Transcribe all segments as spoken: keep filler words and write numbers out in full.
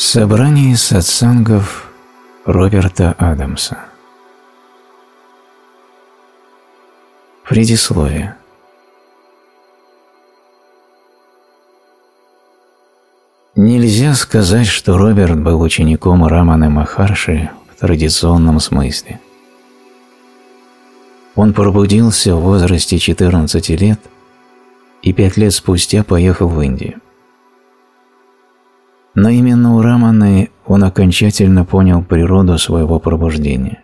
Собрание сатсангов Роберта Адамса. Предисловие. Нельзя сказать, что Роберт был учеником Раманы Махарши в традиционном смысле. Он пробудился в возрасте четырнадцати лет и пять лет спустя поехал в Индию. Но именно у Раманы он окончательно понял природу своего пробуждения.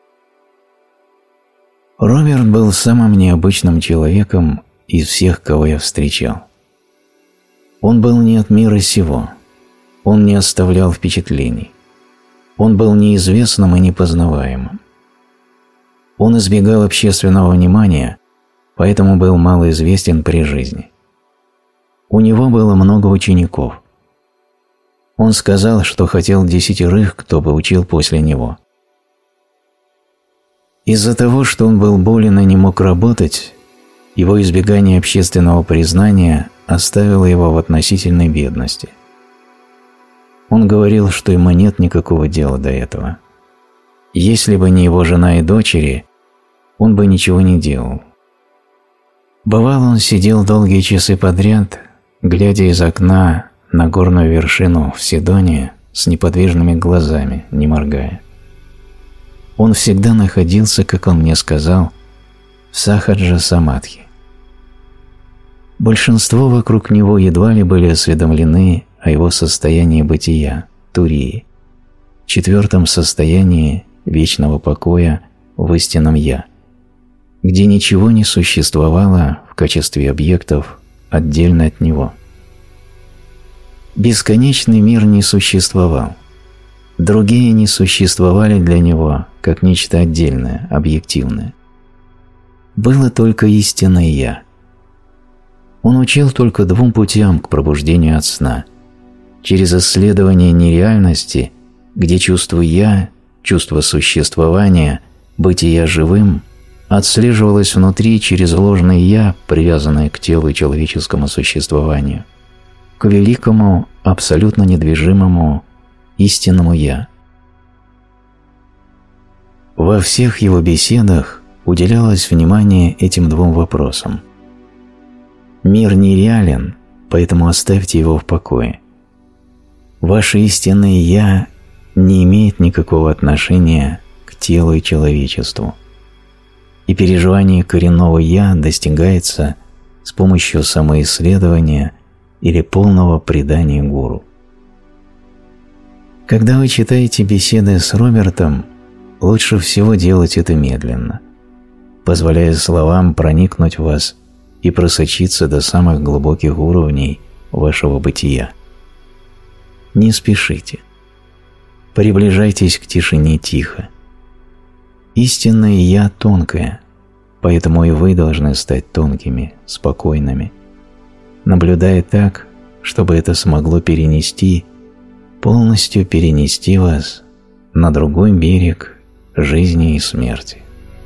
Роберт был самым необычным человеком из всех, кого я встречал. Он был не от мира сего, он не оставлял впечатлений, он был неизвестным и непознаваемым. Он избегал общественного внимания, поэтому был малоизвестен при жизни. У него было много учеников. Он сказал, что хотел десятерых, кто бы учил после него. Из-за того, что он был болен и не мог работать, его избегание общественного признания оставило его в относительной бедности. Он говорил, что ему нет никакого дела до этого. Если бы не его жена и дочери, он бы ничего не делал. Бывало, он сидел долгие часы подряд, глядя из окна на горную вершину в Сидоне с неподвижными глазами, не моргая. Он всегда находился, как он мне сказал, в сахаджа самадхи. Большинство вокруг него едва ли были осведомлены о его состоянии бытия, турии, четвертом состоянии вечного покоя в истинном «Я», где ничего не существовало в качестве объектов отдельно от него. Бесконечный мир не существовал. Другие не существовали для него как нечто отдельное, объективное. Было только истинное «Я». Он учил только двум путям к пробуждению от сна: через исследование нереальности, где чувство «Я», чувство существования, бытия живым отслеживалось внутри через ложное «Я», привязанное к телу и человеческому существованию, к великому, абсолютно недвижимому, истинному «Я». Во всех его беседах уделялось внимание этим двум вопросам. Мир нереален, поэтому оставьте его в покое. Ваше истинное «Я» не имеет никакого отношения к телу и человечеству. И переживание коренного «Я» достигается с помощью самоисследования или полного предания гуру. Когда вы читаете беседы с Робертом, лучше всего делать это медленно, позволяя словам проникнуть в вас и просочиться до самых глубоких уровней вашего бытия. Не спешите. Приближайтесь к тишине тихо. Истинное «Я» тонкое, поэтому и вы должны стать тонкими, спокойными, наблюдая так, чтобы это смогло перенести, полностью перенести вас на другой берег жизни и смерти.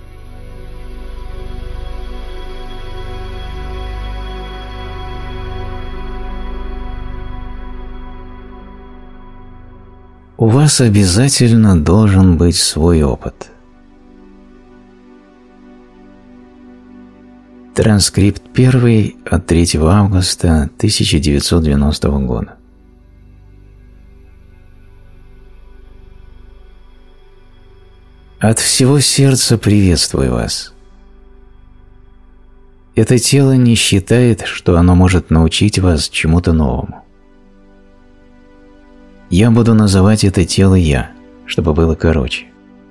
У вас обязательно должен быть свой опыт. Транскрипт первый от третьего августа тысяча девятьсот девяностого года. От всего сердца приветствую вас. Это тело не считает, что оно может научить вас чему-то новому. Я буду называть это тело «Я», чтобы было короче.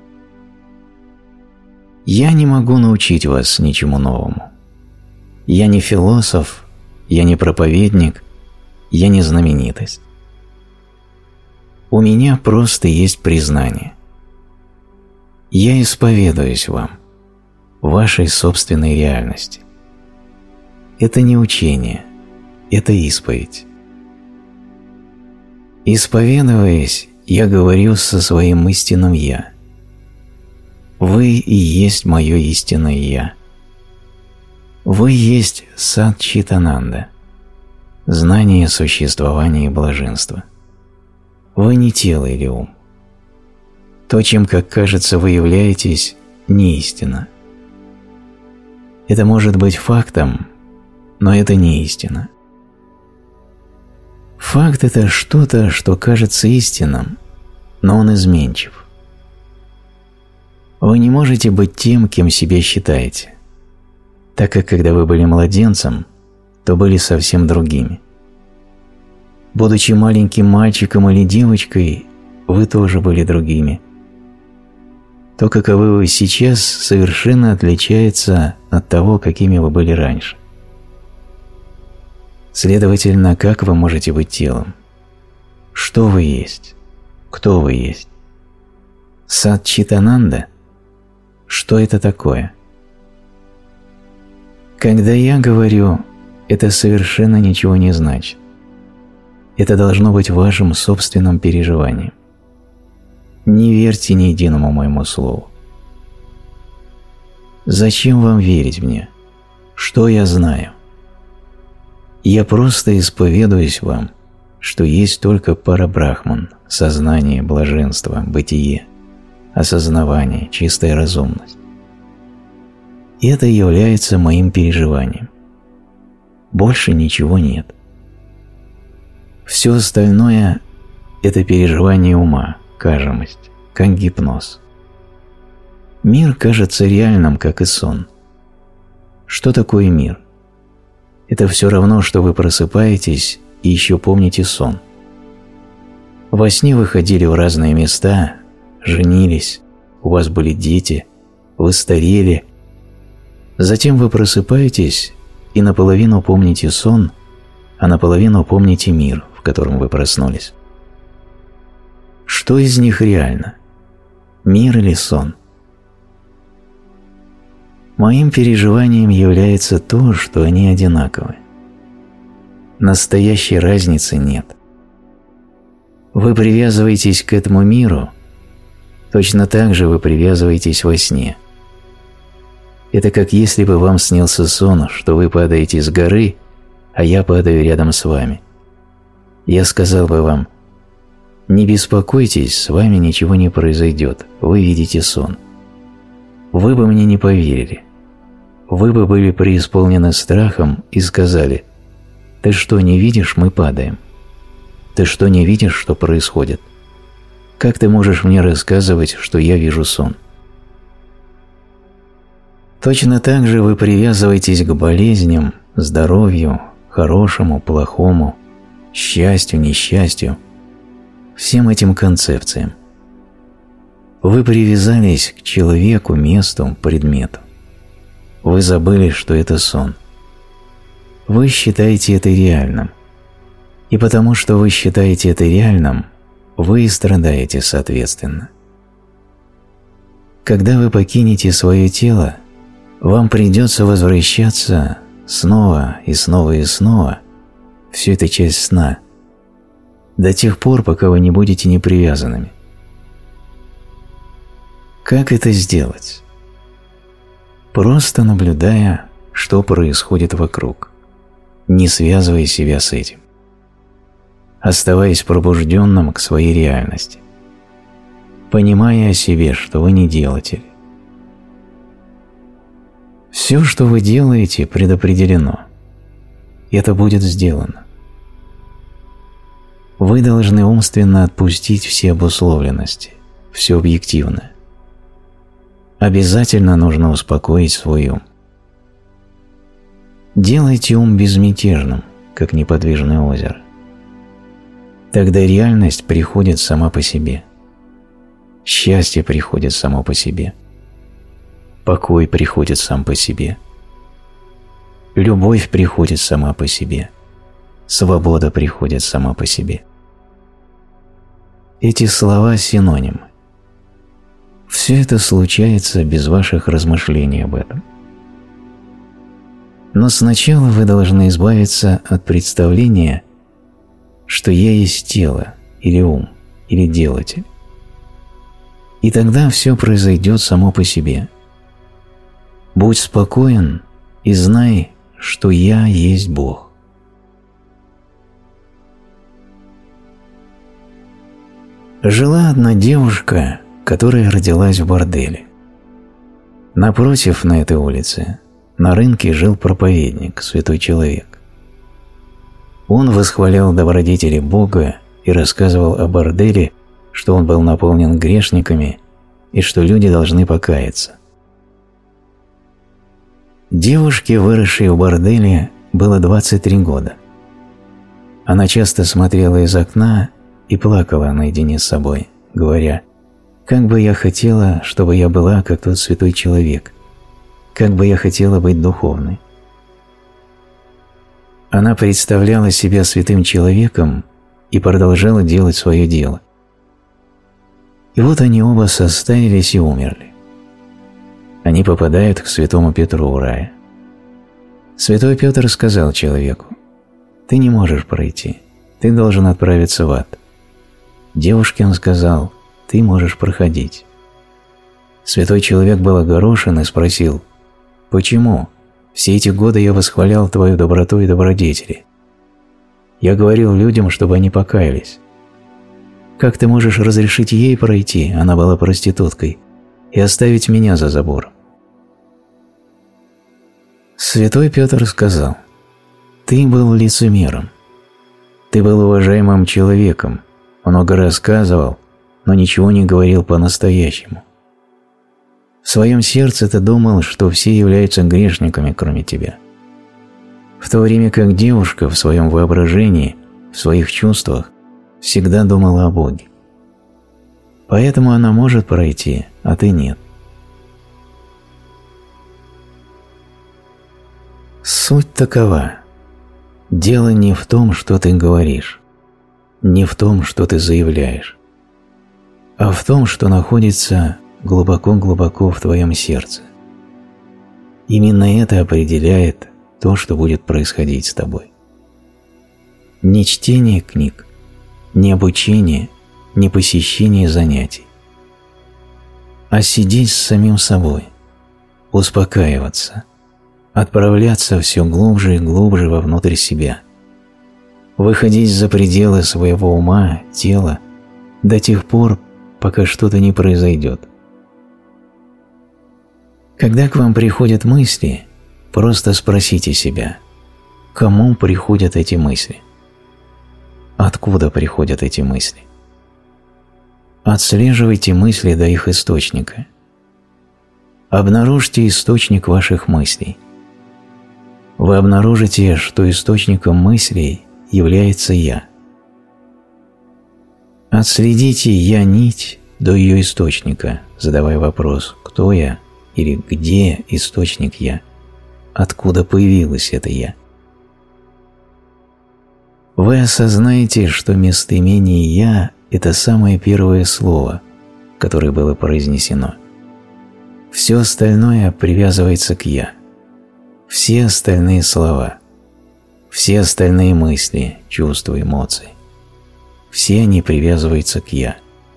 Я не могу научить вас ничему новому. Я не философ, я не проповедник, я не знаменитость. У меня просто есть признание. Я исповедуюсь вам, вашей собственной реальности. Это не учение, это исповедь. Исповедуясь, я говорю со своим истинным «Я». Вы и есть мое истинное «Я». Вы есть Сат-Чит-Ананда, знание существования и блаженства. Вы не тело или ум. То, чем, как кажется, вы являетесь, не истина. Это может быть фактом, но это не истина. Факт – это что-то, что кажется истинным, но он изменчив. Вы не можете быть тем, кем себя считаете, так как когда вы были младенцем, то были совсем другими. Будучи маленьким мальчиком или девочкой, вы тоже были другими. То, каковы вы сейчас, совершенно отличается от того, какими вы были раньше. Следовательно, как вы можете быть телом? Что вы есть? Кто вы есть? Сат-чит-ананда? Что это такое? Когда я говорю, это совершенно ничего не значит. Это должно быть вашим собственным переживанием. Не верьте ни единому моему слову. Зачем вам верить мне? Что я знаю? Я просто исповедуюсь вам, что есть только парабрахман, сознание, блаженство, бытие, осознавание, чистая разумность. И это является моим переживанием. Больше ничего нет. Все остальное – это переживание ума, кажемость, как гипноз. Мир кажется реальным, как и сон. Что такое мир? Это все равно, что вы просыпаетесь и еще помните сон. Во сне вы ходили в разные места, женились, у вас были дети, вы старели. Затем вы просыпаетесь и наполовину помните сон, а наполовину помните мир, в котором вы проснулись. Что из них реально? Мир или сон? Моим переживанием является то, что они одинаковы. Настоящей разницы нет. Вы привязываетесь к этому миру, точно так же вы привязываетесь во сне. Это как если бы вам снился сон, что вы падаете с горы, а я падаю рядом с вами. Я сказал бы вам: не беспокойтесь, с вами ничего не произойдет, вы видите сон. Вы бы мне не поверили. Вы бы были преисполнены страхом и сказали: «Ты что, не видишь, мы падаем? Ты что, не видишь, что происходит? Как ты можешь мне рассказывать, что я вижу сон?» Точно так же вы привязываетесь к болезням, здоровью, хорошему, плохому, счастью, несчастью, всем этим концепциям. Вы привязались к человеку, месту, предмету. Вы забыли, что это сон. Вы считаете это реальным. И потому что вы считаете это реальным, вы и страдаете соответственно. Когда вы покинете свое тело, вам придется возвращаться снова и снова и снова, все это часть сна, до тех пор, пока вы не будете непривязанными. Как это сделать? Просто наблюдая, что происходит вокруг, не связывая себя с этим, оставаясь пробужденным к своей реальности, понимая о себе, что вы не делатель. Все, что вы делаете, предопределено. Это будет сделано. Вы должны умственно отпустить все обусловленности, все объективное. Обязательно нужно успокоить свой ум. Делайте ум безмятежным, как неподвижное озеро. Тогда реальность приходит сама по себе. Счастье приходит само по себе. Покой приходит сам по себе. Любовь приходит сама по себе. Свобода приходит сама по себе. Эти слова – синонимы. Все это случается без ваших размышлений об этом. Но сначала вы должны избавиться от представления, что я есть тело, или ум, или делатель. И тогда все произойдет само по себе. Будь спокоен и знай, что я есть Бог. Жила одна девушка, которая родилась в борделе. Напротив, на этой улице, на рынке жил проповедник, святой человек. Он восхвалял добродетели Бога и рассказывал о борделе, что он был наполнен грешниками и что люди должны покаяться. Девушке, выросшей в борделе, было двадцать три года. Она часто смотрела из окна и плакала наедине с собой, говоря: «Как бы я хотела, чтобы я была, как тот святой человек, как бы я хотела быть духовной». Она представляла себя святым человеком и продолжала делать свое дело. И вот они оба состарились и умерли. Они попадают к святому Петру в рай. Святой Петр сказал человеку: «Ты не можешь пройти, ты должен отправиться в ад». Девушке он сказал: «Ты можешь проходить». Святой человек был огорошен и спросил: «Почему? Все эти годы я восхвалял твою доброту и добродетели. Я говорил людям, чтобы они покаялись. Как ты можешь разрешить ей пройти, она была проституткой, и оставить меня за забором?» Святой Петр сказал: «Ты был лицемером. Ты был уважаемым человеком, много рассказывал, но ничего не говорил по-настоящему. В своем сердце ты думал, что все являются грешниками, кроме тебя. В то время как девушка в своем воображении, в своих чувствах всегда думала о Боге. Поэтому она может пройти, а ты нет». Суть такова. Дело не в том, что ты говоришь, не в том, что ты заявляешь, а в том, что находится глубоко-глубоко в твоем сердце. Именно это определяет то, что будет происходить с тобой. Не чтение книг, не обучение, не посещение занятий, а сидеть с самим собой, успокаиваться, отправляться все глубже и глубже вовнутрь себя, выходить за пределы своего ума, тела до тех пор, пока что-то не произойдет. Когда к вам приходят мысли, просто спросите себя, кому приходят эти мысли? Откуда приходят эти мысли? Отслеживайте мысли до их источника. Обнаружьте источник ваших мыслей. Вы обнаружите, что источником мыслей является «я». Отследите «я-нить» до ее источника, задавая вопрос «кто я?» или «где источник «я», откуда появилось это «я». Вы осознаете, что местоимение «я» – это самое первое слово, которое было произнесено. Все остальное привязывается к «я». Все остальные слова, все остальные мысли, чувства, эмоции, все они привязываются к «я».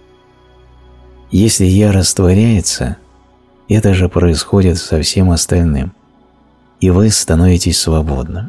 Если «я» растворяется, это же происходит со всем остальным, и вы становитесь свободным.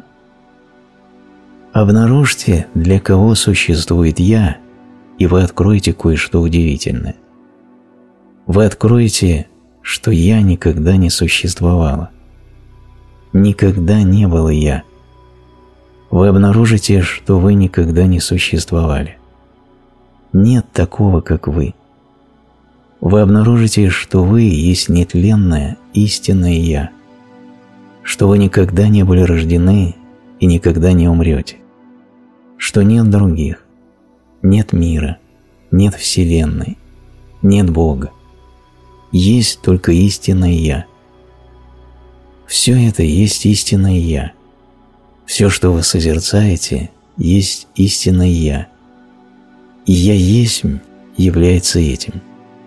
Обнаружьте, для кого существует «я», и вы откроете кое-что удивительное. Вы откроете, что «я» никогда не существовало. Никогда не было «я». Вы обнаружите, что вы никогда не существовали. Нет такого, как вы. Вы обнаружите, что вы есть нетленное, истинное «я», что вы никогда не были рождены и никогда не умрете, что нет других, нет мира, нет Вселенной, нет Бога. Есть только истинное «я». Все это есть истинное «я». Все, что вы созерцаете, есть истинное «я». И «я есть» является этим.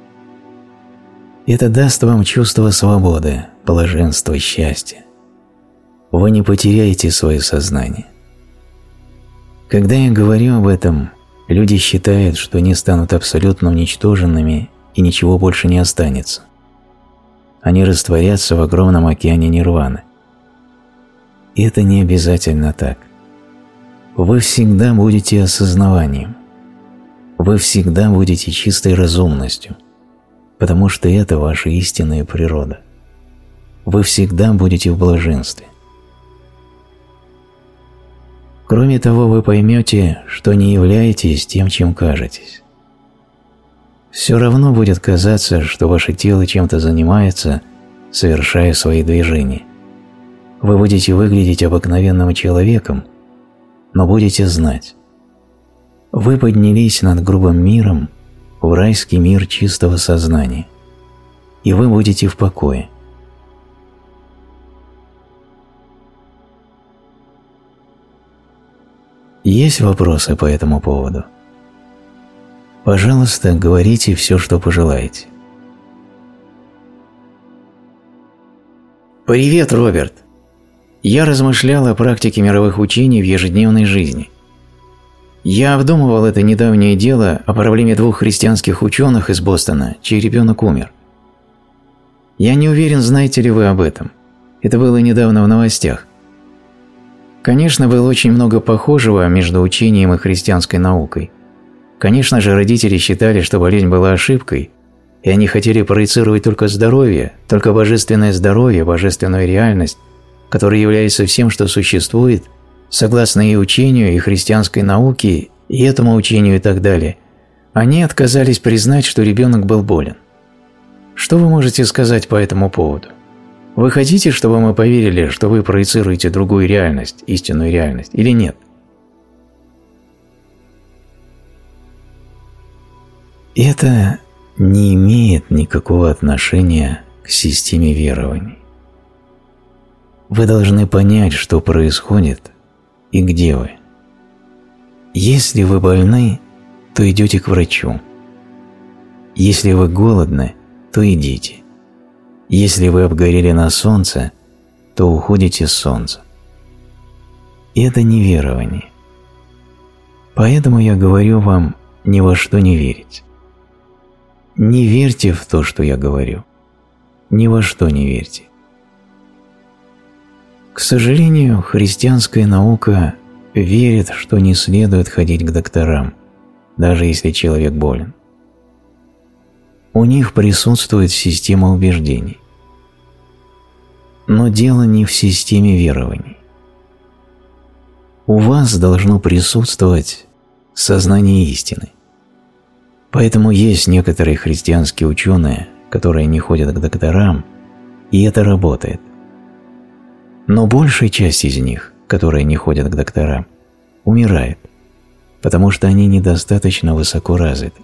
Это даст вам чувство свободы, блаженства, счастья. Вы не потеряете свое сознание. Когда я говорю об этом, люди считают, что они станут абсолютно уничтоженными и ничего больше не останется. Они растворятся в огромном океане нирваны. Это не обязательно так. Вы всегда будете осознаванием. Вы всегда будете чистой разумностью, потому что это ваша истинная природа. Вы всегда будете в блаженстве. Кроме того, вы поймете, что не являетесь тем, чем кажетесь. Все равно будет казаться, что ваше тело чем-то занимается, совершая свои движения. Вы будете выглядеть обыкновенным человеком, но будете знать. Вы поднялись над грубым миром в райский мир чистого сознания, и вы будете в покое. Есть вопросы по этому поводу? Пожалуйста, говорите все, что пожелаете. Привет, Роберт. Я размышлял о практике мировых учений в ежедневной жизни. Я обдумывал это недавнее дело о проблеме двух христианских ученых из Бостона, чей ребенок умер. Я не уверен, знаете ли вы об этом. Это было недавно в новостях. Конечно, было очень много похожего между учением и христианской наукой. Конечно же, родители считали, что болезнь была ошибкой, и они хотели проецировать только здоровье, только божественное здоровье, божественную реальность, которая является всем, что существует, согласно и учению, и христианской науке, и этому учению и так далее. Они отказались признать, что ребенок был болен. Что вы можете сказать по этому поводу? Вы хотите, чтобы мы поверили, что вы проецируете другую реальность, истинную реальность, или нет? Это не имеет никакого отношения к системе верований. Вы должны понять, что происходит и где вы. Если вы больны, то идете к врачу. Если вы голодны, то идите. Если вы обгорели на солнце, то уходите с солнца. Это не верование. Поэтому я говорю вам ни во что не верить. Не верьте в то, что я говорю. Ни во что не верьте. К сожалению, христианская наука верит, что не следует ходить к докторам, даже если человек болен. У них присутствует система убеждений. Но дело не в системе верований. У вас должно присутствовать сознание истины. Поэтому есть некоторые христианские ученые, которые не ходят к докторам, и это работает. Но большая часть из них, которые не ходят к докторам, умирает, потому что они недостаточно высоко развиты.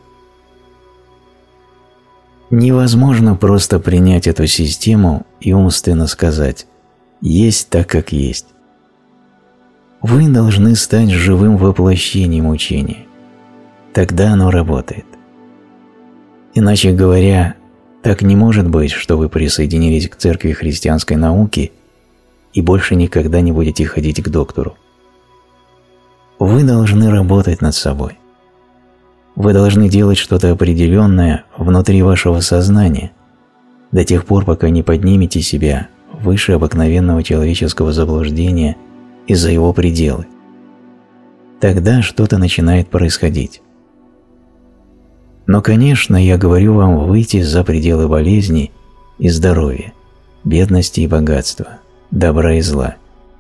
Невозможно просто принять эту систему и умственно сказать «есть так, как есть». Вы должны стать живым воплощением учения. Тогда оно работает. Иначе говоря, так не может быть, что вы присоединились к церкви христианской науки и больше никогда не будете ходить к доктору. Вы должны работать над собой. Вы должны делать что-то определенное внутри вашего сознания до тех пор, пока не поднимете себя выше обыкновенного человеческого заблуждения и за его пределы. Тогда что-то начинает происходить. Но, конечно, я говорю вам выйти за пределы болезни и здоровья, бедности и богатства, добра и зла.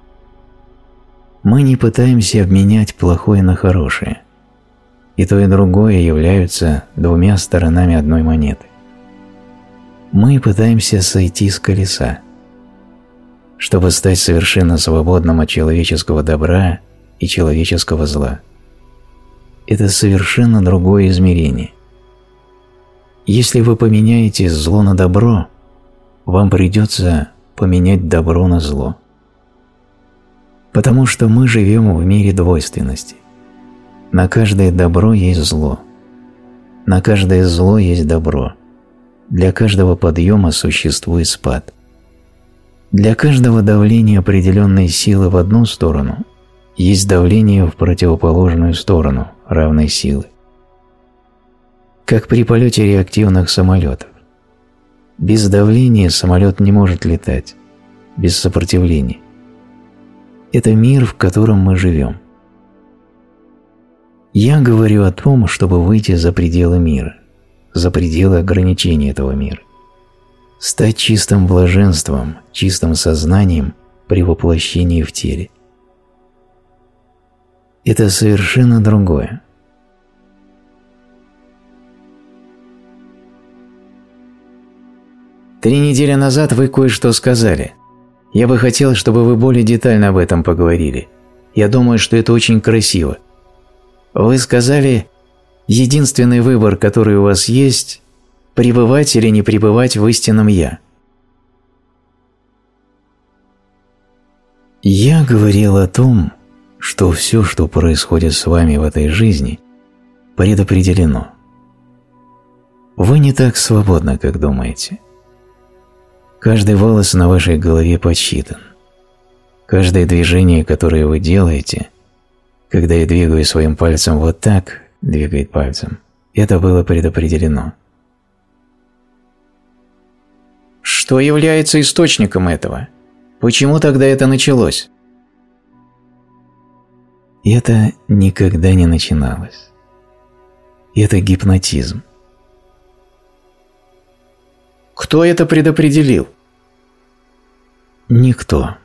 Мы не пытаемся обменять плохое на хорошее. И то, и другое являются двумя сторонами одной монеты. Мы пытаемся сойти с колеса, чтобы стать совершенно свободным от человеческого добра и человеческого зла. Это совершенно другое измерение. Если вы поменяете зло на добро, вам придется поменять добро на зло. Потому что мы живем в мире двойственности. На каждое добро есть зло. На каждое зло есть добро. Для каждого подъема существует спад. Для каждого давления определенной силы в одну сторону есть давление в противоположную сторону равной силы. Как при полете реактивных самолетов. Без давления самолет не может летать, без сопротивления. Это мир, в котором мы живем. Я говорю о том, чтобы выйти за пределы мира, за пределы ограничений этого мира, стать чистым блаженством, чистым сознанием при воплощении в теле. Это совершенно другое. Три недели назад вы кое-что сказали. Я бы хотел, чтобы вы более детально об этом поговорили. Я думаю, что это очень красиво. Вы сказали, единственный выбор, который у вас есть, пребывать или не пребывать в истинном «Я». Я говорил о том, что все, что происходит с вами в этой жизни, предопределено. Вы не так свободны, как думаете. Каждый волос на вашей голове подсчитан. Каждое движение, которое вы делаете, когда я двигаю своим пальцем вот так, двигает пальцем, это было предопределено. Что является источником этого? Почему тогда это началось? Это никогда не начиналось. Это гипнотизм. Кто это предопределил? Никто.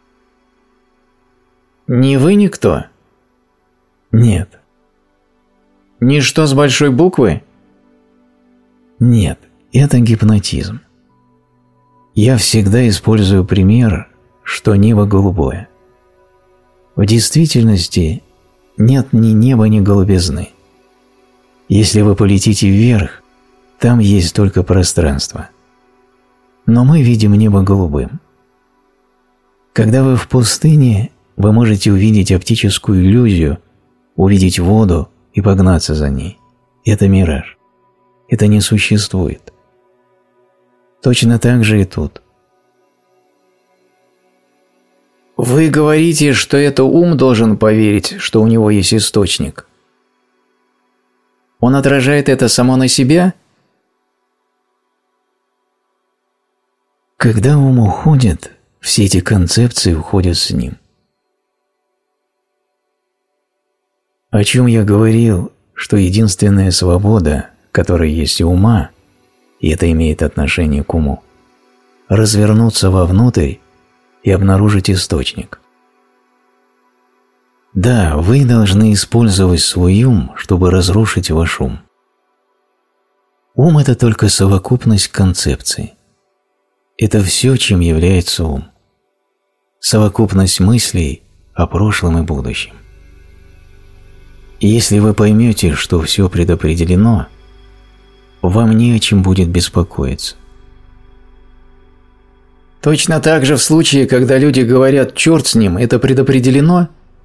Не вы никто? Нет. Ничто с большой буквы? Нет, это гипнотизм. Я всегда использую пример, что небо голубое. В действительности нет ни неба, ни голубизны. Если вы полетите вверх, там есть только пространство. Но мы видим небо голубым. Когда вы в пустыне, вы можете увидеть оптическую иллюзию, увидеть воду и погнаться за ней. Это мираж. Это не существует. Точно так же и тут. Вы говорите, что это ум должен поверить, что у него есть источник. Он отражает это само на себя? Когда ум уходит, все эти концепции уходят с ним. О чем я говорил, что единственная свобода, которая есть у ума, и это имеет отношение к уму, развернуться вовнутрь и обнаружить источник. Да, вы должны использовать свой ум, чтобы разрушить ваш ум. Ум – это только совокупность концепций. Это все, чем является ум. Совокупность мыслей о прошлом и будущем. И если вы поймете, что все предопределено, вам не о чем будет беспокоиться. Точно так же в случае, когда люди говорят «черт с ним», это предопределено?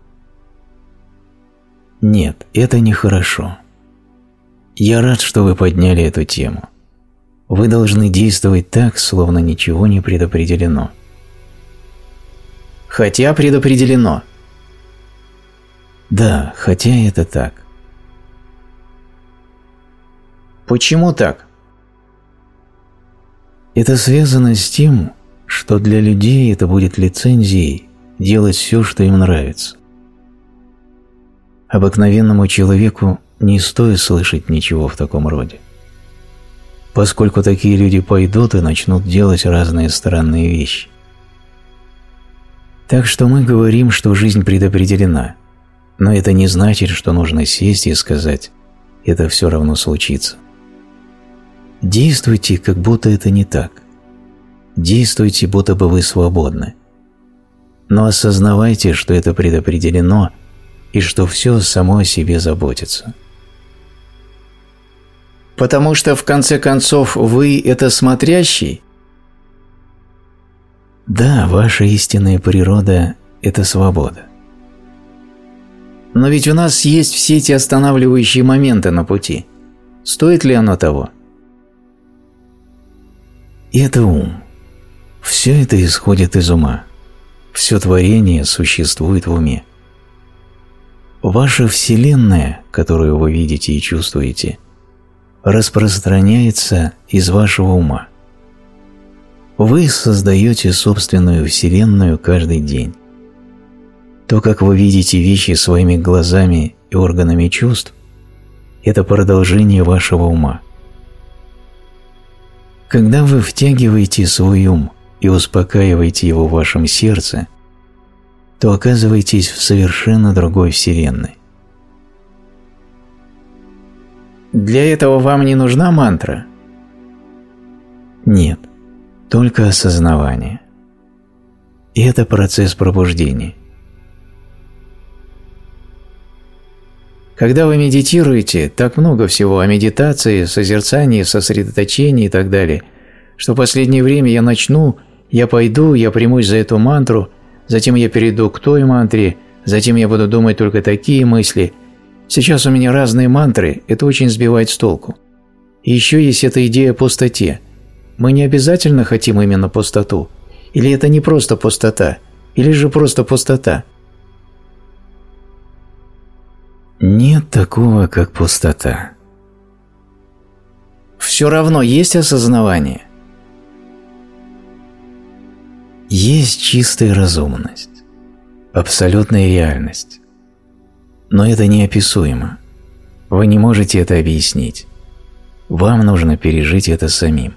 Нет, это нехорошо. Я рад, что вы подняли эту тему. Вы должны действовать так, словно ничего не предопределено. Хотя предопределено. Да, хотя это так. Почему так? Это связано с тем, что для людей это будет лицензией делать все, что им нравится. Обыкновенному человеку не стоит слышать ничего в таком роде, поскольку такие люди пойдут и начнут делать разные странные вещи. Так что мы говорим, что жизнь предопределена, но это не значит, что нужно сесть и сказать «это все равно случится». Действуйте, как будто это не так. Действуйте, будто бы вы свободны. Но осознавайте, что это предопределено и что все само о себе заботится. Потому что, в конце концов, вы – это смотрящий? Да, ваша истинная природа – это свобода. Но ведь у нас есть все эти останавливающие моменты на пути. Стоит ли оно того? Это ум. Все это исходит из ума. Все творение существует в уме. Ваша Вселенная, которую вы видите и чувствуете, распространяется из вашего ума. Вы создаете собственную Вселенную каждый день. То, как вы видите вещи своими глазами и органами чувств – это продолжение вашего ума. Когда вы втягиваете свой ум и успокаиваете его в вашем сердце, то оказываетесь в совершенно другой вселенной. Для этого вам не нужна мантра? Нет, только осознавание. И это процесс пробуждения. Когда вы медитируете, так много всего о медитации, созерцании, сосредоточении и так далее, что в последнее время я начну, я пойду, я примусь за эту мантру, затем я перейду к той мантре, затем я буду думать только такие мысли. Сейчас у меня разные мантры, это очень сбивает с толку. И еще есть эта идея о пустоте. Мы не обязательно хотим именно пустоту. Или это не просто пустота, или же просто пустота. Нет такого, как пустота. Все равно есть осознавание. Есть чистая разумность, абсолютная реальность. Но это неописуемо. Вы не можете это объяснить. Вам нужно пережить это самим.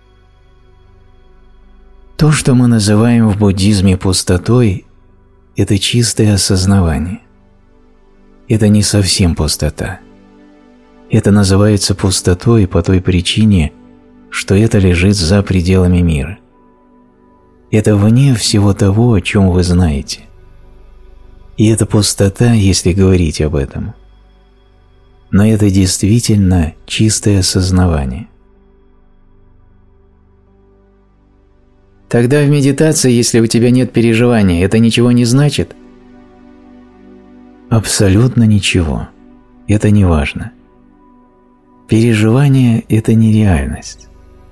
То, что мы называем в буддизме пустотой, это чистое осознавание. Это не совсем пустота. Это называется пустотой по той причине, что это лежит за пределами мира. Это вне всего того, о чем вы знаете. И это пустота, если говорить об этом. Но это действительно чистое осознавание. Тогда в медитации, если у тебя нет переживания, это ничего не значит? Абсолютно ничего. Это не важно. Переживание – это не реальность.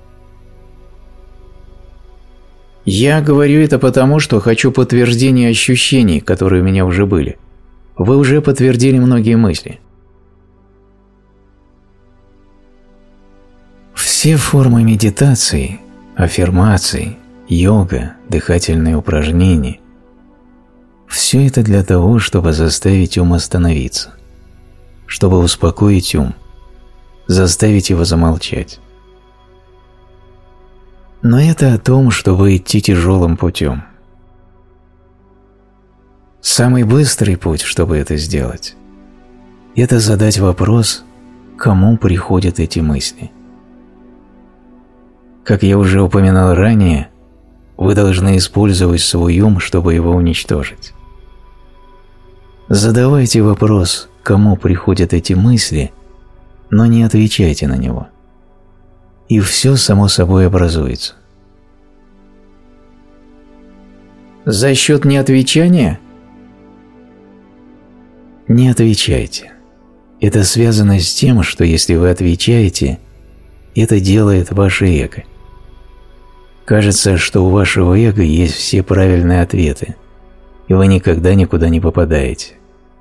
Я говорю это потому, что хочу подтверждения ощущений, которые у меня уже были. Вы уже подтвердили многие мысли. Все формы медитации, аффирмаций, йога, дыхательные упражнения – все это для того, чтобы заставить ум остановиться, чтобы успокоить ум, заставить его замолчать. Но это о том, чтобы идти тяжелым путем. Самый быстрый путь, чтобы это сделать, это задать вопрос, кому приходят эти мысли. Как я уже упоминал ранее, вы должны использовать свой ум, чтобы его уничтожить. Задавайте вопрос, кому приходят эти мысли, но не отвечайте на него. И все само собой образуется. За счет неотвечания? Не отвечайте. Это связано с тем, что если вы отвечаете, это делает ваше эго. Кажется, что у вашего эго есть все правильные ответы, и вы никогда никуда не попадаете.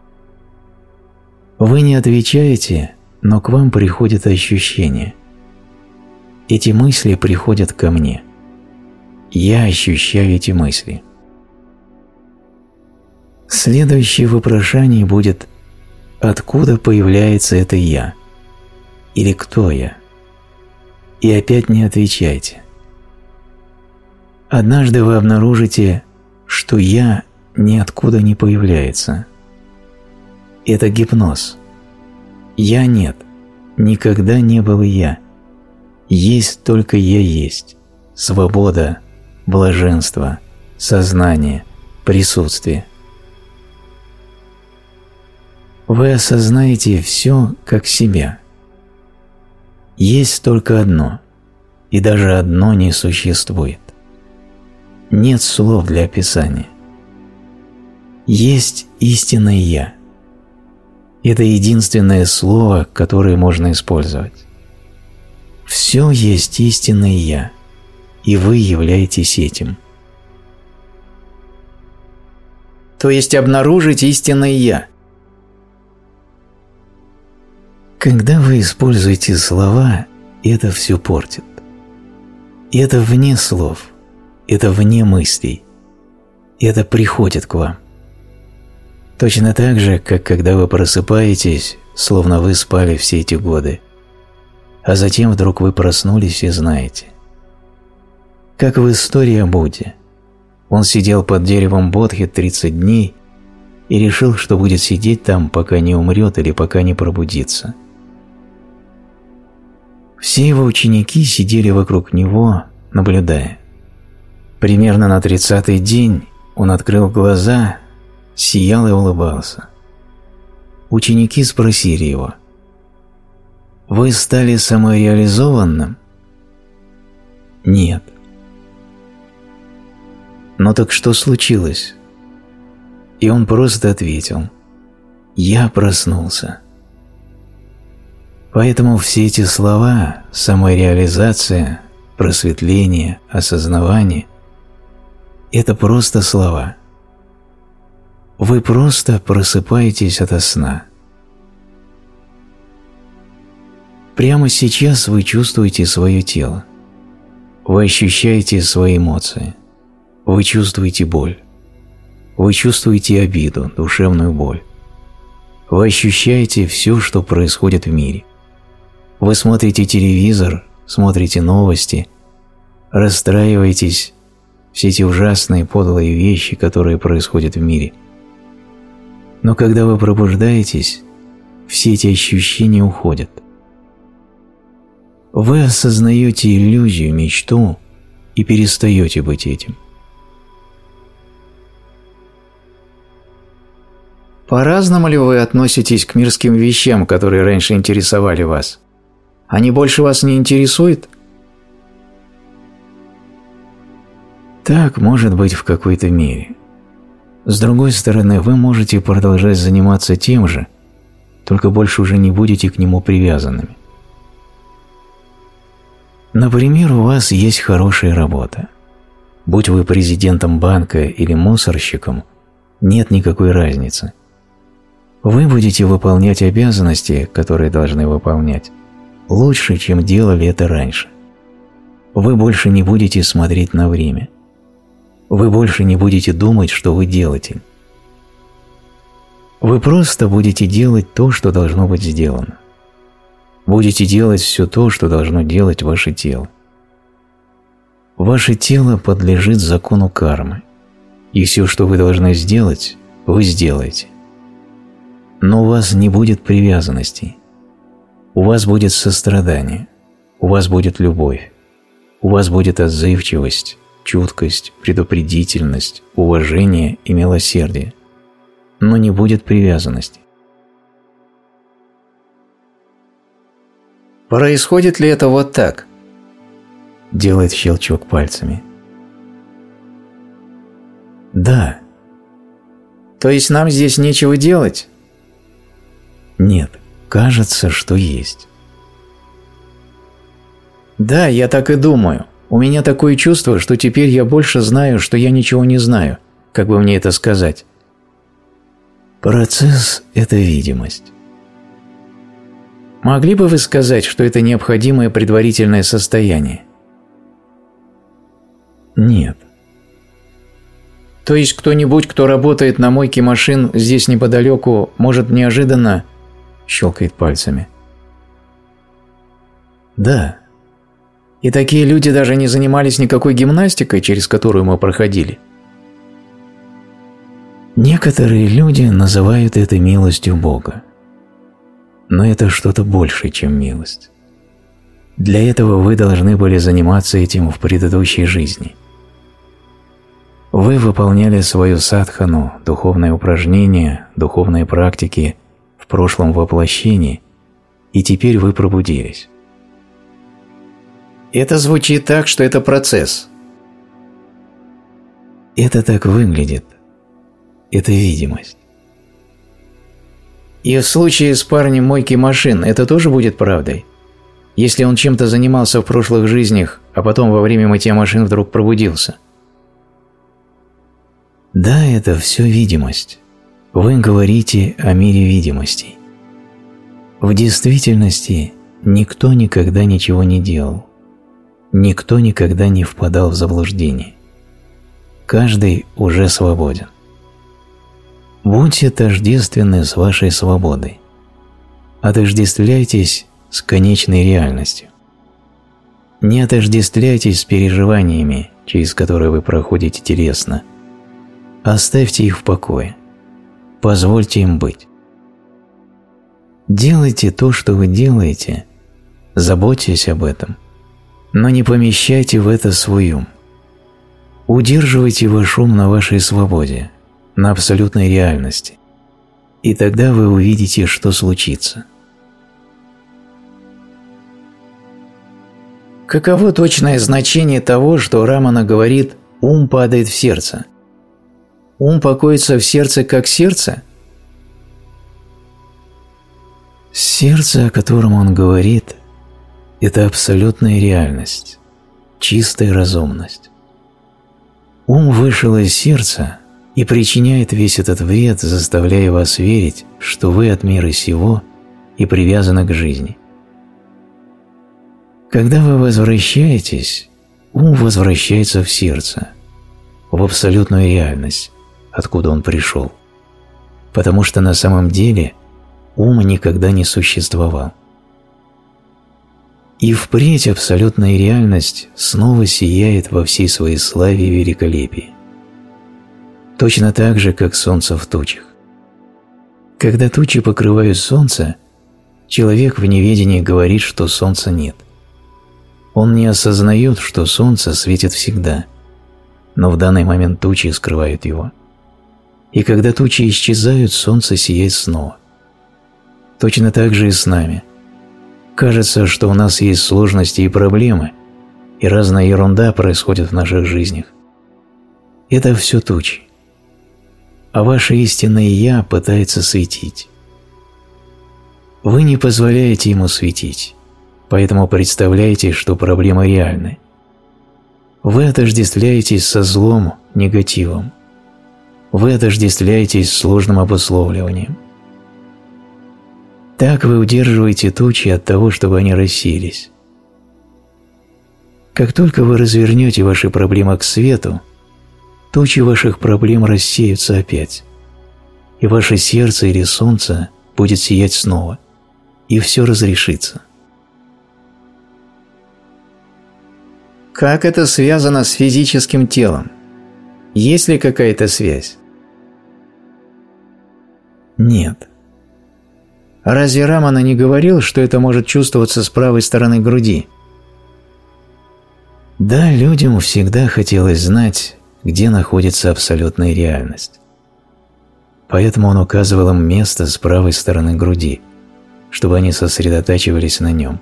Вы не отвечаете, но к вам приходят ощущения. Эти мысли приходят ко мне. Я ощущаю эти мысли. Следующее вопрошание будет: откуда появляется это «я»? Или кто я? И опять не отвечайте. Однажды вы обнаружите, что «я» ниоткуда не появляется. Это гипноз. «Я» нет, никогда не было «я». Есть только «я» есть. Свобода, блаженство, сознание, присутствие. Вы осознаете все как себя. Есть только одно, и даже одно не существует. Нет слов для описания. Есть истинное «я». Это единственное слово, которое можно использовать. Все есть истинное «я», и вы являетесь этим. То есть обнаружить истинное «я». Когда вы используете слова, это все портит. Это вне слов, это вне мыслей, это приходит к вам. Точно так же, как когда вы просыпаетесь, словно вы спали все эти годы, а затем вдруг вы проснулись и знаете. Как в истории о Будде. Он сидел под деревом Бодхи тридцать дней и решил, что будет сидеть там, пока не умрет или пока не пробудится. Все его ученики сидели вокруг него, наблюдая. Примерно на тридцатый день он открыл глаза, сиял и улыбался. Ученики спросили его: «Вы стали самореализованным?» «Нет». «Ну так что случилось?» И он просто ответил: «Я проснулся». Поэтому все эти слова – самореализация, просветление, осознавание – это просто слова. Вы просто просыпаетесь ото сна. Прямо сейчас вы чувствуете свое тело. Вы ощущаете свои эмоции. Вы чувствуете боль. Вы чувствуете обиду, душевную боль. Вы ощущаете все, что происходит в мире. Вы смотрите телевизор, смотрите новости, расстраиваетесь, все эти ужасные, подлые вещи, которые происходят в мире. Но когда вы пробуждаетесь, все эти ощущения уходят. Вы осознаете иллюзию, мечту и перестаете быть этим. По-разному ли вы относитесь к мирским вещам, которые раньше интересовали вас? Они больше вас не интересуют? Так может быть в какой-то мере. С другой стороны, вы можете продолжать заниматься тем же, только больше уже не будете к нему привязанными. Например, у вас есть хорошая работа. Будь вы президентом банка или мусорщиком, нет никакой разницы. Вы будете выполнять обязанности, которые должны выполнять, лучше, чем делали это раньше. Вы больше не будете смотреть на время. Вы больше не будете думать, что вы делаете. Вы просто будете делать то, что должно быть сделано. Будете делать все то, что должно делать ваше тело. Ваше тело подлежит закону кармы, и все, что вы должны сделать, вы сделаете. Но у вас не будет привязанностей. У вас будет сострадание, у вас будет любовь, у вас будет отзывчивость, чуткость, предупредительность, уважение и милосердие, но не будет привязанности. Происходит ли это вот так? Делает щелчок пальцами. Да. То есть нам здесь нечего делать? Нет, кажется, что есть. Да, я так и думаю. У меня такое чувство, что теперь я больше знаю, что я ничего не знаю. Как бы мне это сказать? Процесс – это видимость. Могли бы вы сказать, что это необходимое предварительное состояние? Нет. То есть кто-нибудь, кто работает на мойке машин здесь неподалеку, может неожиданно… Щелкает пальцами. Да. И такие люди даже не занимались никакой гимнастикой, через которую мы проходили? Некоторые люди называют это милостью Бога. Но это что-то большее, чем милость. Для этого вы должны были заниматься этим в предыдущей жизни. Вы выполняли свою садхану, духовные упражнения, духовные практики в прошлом воплощении, и теперь вы пробудились. Это звучит так, что это процесс. Это так выглядит. Это видимость. И в случае с парнем мойки машин это тоже будет правдой? Если он чем-то занимался в прошлых жизнях, а потом во время мытья машин вдруг пробудился? Да, это все видимость. Вы говорите о мире видимостей. В действительности никто никогда ничего не делал. Никто никогда не впадал в заблуждение. Каждый уже свободен. Будьте тождественны с вашей свободой. Отождествляйтесь с конечной реальностью. Не отождествляйтесь с переживаниями, через которые вы проходите телесно. Оставьте их в покое. Позвольте им быть. Делайте то, что вы делаете, заботьтесь об этом, но не помещайте в это свой ум. Удерживайте ваш ум на вашей свободе, на абсолютной реальности, и тогда вы увидите, что случится. Каково точное значение того, что Рамана говорит «ум падает в сердце»? Ум покоится в сердце как сердце? Сердце, о котором он говорит, это абсолютная реальность, чистая разумность. Ум вышел из сердца и причиняет весь этот вред, заставляя вас верить, что вы от мира сего и привязаны к жизни. Когда вы возвращаетесь, ум возвращается в сердце, в абсолютную реальность, откуда он пришел, потому что на самом деле ум никогда не существовал. И впредь абсолютная реальность снова сияет во всей своей славе и великолепии. Точно так же, как солнце в тучах. Когда тучи покрывают солнце, человек в неведении говорит, что солнца нет. Он не осознает, что солнце светит всегда, но в данный момент тучи скрывают его. И когда тучи исчезают, солнце сияет снова. Точно так же и с нами. Кажется, что у нас есть сложности и проблемы, и разная ерунда происходит в наших жизнях. Это все тучи. А ваше истинное «Я» пытается светить. Вы не позволяете ему светить, поэтому представляете, что проблемы реальны. Вы отождествляетесь со злом, негативом. Вы отождествляетесь с сложным обусловливанием. Так вы удерживаете тучи от того, чтобы они рассеялись. Как только вы развернете ваши проблемы к свету, тучи ваших проблем рассеются опять, и ваше сердце или солнце будет сиять снова, и все разрешится. Как это связано с физическим телом? Есть ли какая-то связь? Нет. Разве Рамана не говорил, что это может чувствоваться с правой стороны груди? Да, людям всегда хотелось знать, где находится абсолютная реальность. Поэтому он указывал им место с правой стороны груди, чтобы они сосредотачивались на нем.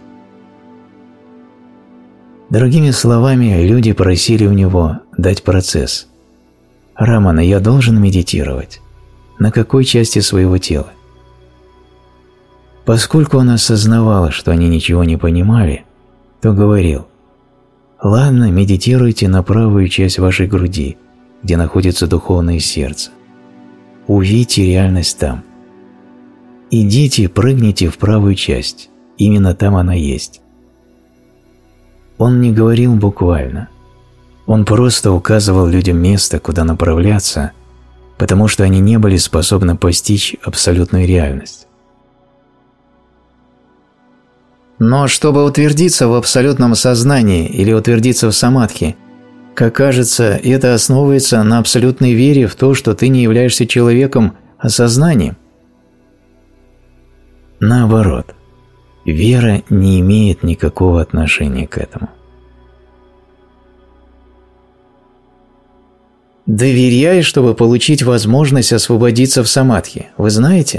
Другими словами, люди просили у него дать процесс. «Рамана, я должен медитировать. На какой части своего тела?» Поскольку он осознавал, что они ничего не понимали, то говорил: «Ладно, медитируйте на правую часть вашей груди, где находится духовное сердце. Увидите реальность там. Идите, прыгните в правую часть, именно там она есть». Он не говорил буквально. Он просто указывал людям место, куда направляться, потому что они не были способны постичь абсолютную реальность. Но чтобы утвердиться в абсолютном сознании или утвердиться в самадхи, как кажется, это основывается на абсолютной вере в то, что ты не являешься человеком, а сознанием. Наоборот, вера не имеет никакого отношения к этому. Доверяй, чтобы получить возможность освободиться в самадхи. Вы знаете?